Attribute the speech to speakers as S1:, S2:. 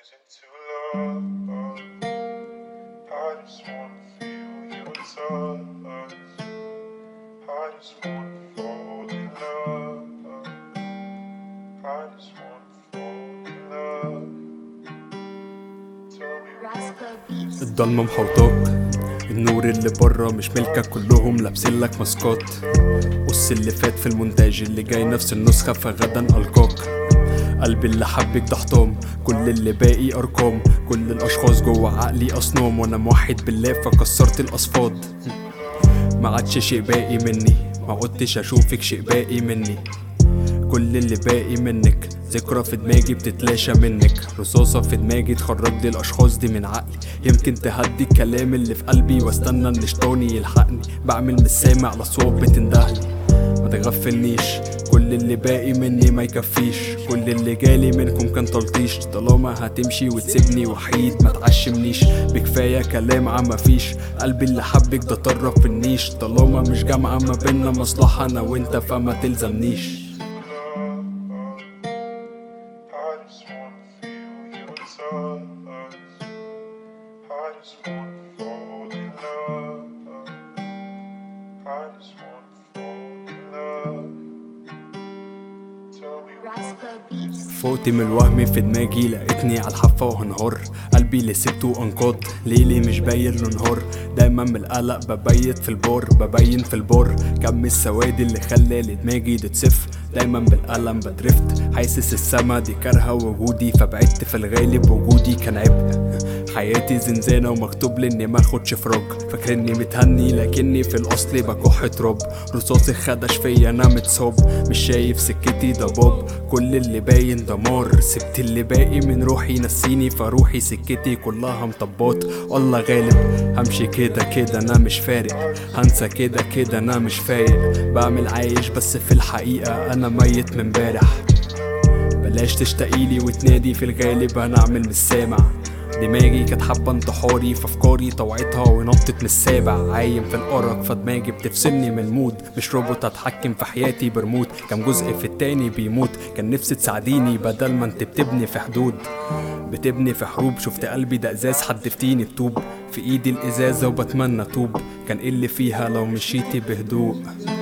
S1: Choosing to love, I just wanna feel your touch. I just wanna fall in love. I just wanna fall in love. Tell me
S2: الضلمة محوطاك، النور اللي برا مش ملكك، كلهم لابسينلك ماسكات. قص اللي فات في المونتاج، اللي جاي نفس النسخة فغدا ألقاك. قلبي اللي حبك ده حطام، كل اللي باقي أرقام. كل الأشخاص جوا عقلي أصنام، وأنا موحد بالله فكسرت الأصفاد. ما عادش شيء باقي مني، ما عدتش أشوفك شيء باقي مني. كل اللي باقي منك ذكرى في دماغي بتتلاشى منك. رصاصة في دماغي تخرج لي الأشخاص دي من عقلي، يمكن تهدي الكلام اللي في قلبي واستنى ان شيطاني يلحقني. بعمل مش سامع الأصوات بتندهلي، ما تغفلنيش. كل اللي باقي مني ما يكفيش، كل اللي جالي منكم كان تلطيش. طالما هتمشي وتسيبني وحيد ما تعشمنيش، بكفاية كلام عم مفيش. قلبي اللي حبك ده طرف في النيش، طالما مش جامعة ما بينا مصلحة انا وانت فما تلزمنيش.
S1: I just wanna feel your touch. I just wanna fall in love. I just wanna fall in love. Tell me
S2: فوقت من الوهم في دماغي لقيتني على الحافة وهنهار. قلبي اللي سبته انقاض، ليلي مش باين له نهار. دايما من القلق ببيت في البار، ببين في البار. كم السواد اللي خلالي دماغي دي تصف، دايما بالقلم بدرفت. حاسس السما دي كارهة وجودي، فبعدت في الغالب وجودي كان عبء. حياتي زنزانة ومكتوب لي اني ماخدش فراج. فاكرني متهني لكني في الاصل بكح تراب. رصاصي خدش فيا انا متصاب، مش شايف سكتي ضباب. كل اللي باين دمار، سبت اللي باقي من روحي نسيني. فروحي سكتي كلها مطبات، الله غالب. همشي كده كده انا مش فارق، هنسى كده كده انا مش فايق. بعمل عايش بس في الحقيقة انا ميت من امبارح. بلاش تشتاقيلي وتنادي، في الغالب هنعمل مش سامع. دماغي كانت حابة انتحاري، فافكاري طوعتها ونطت من السابع. عايم في الارق فدماغي بتفصلني من المود، مش روبوت اتحكم في حياتي برموت. كم جزء في التاني بيموت، كان نفسي تساعديني بدل ما انت بتبني في حدود. بتبني في حروب، شفت قلبي ده ازاز حدفتيني بطوب. في ايدي الازازة وبتمنى توب، كان ايه اللي فيها لو مشيتي بهدوء.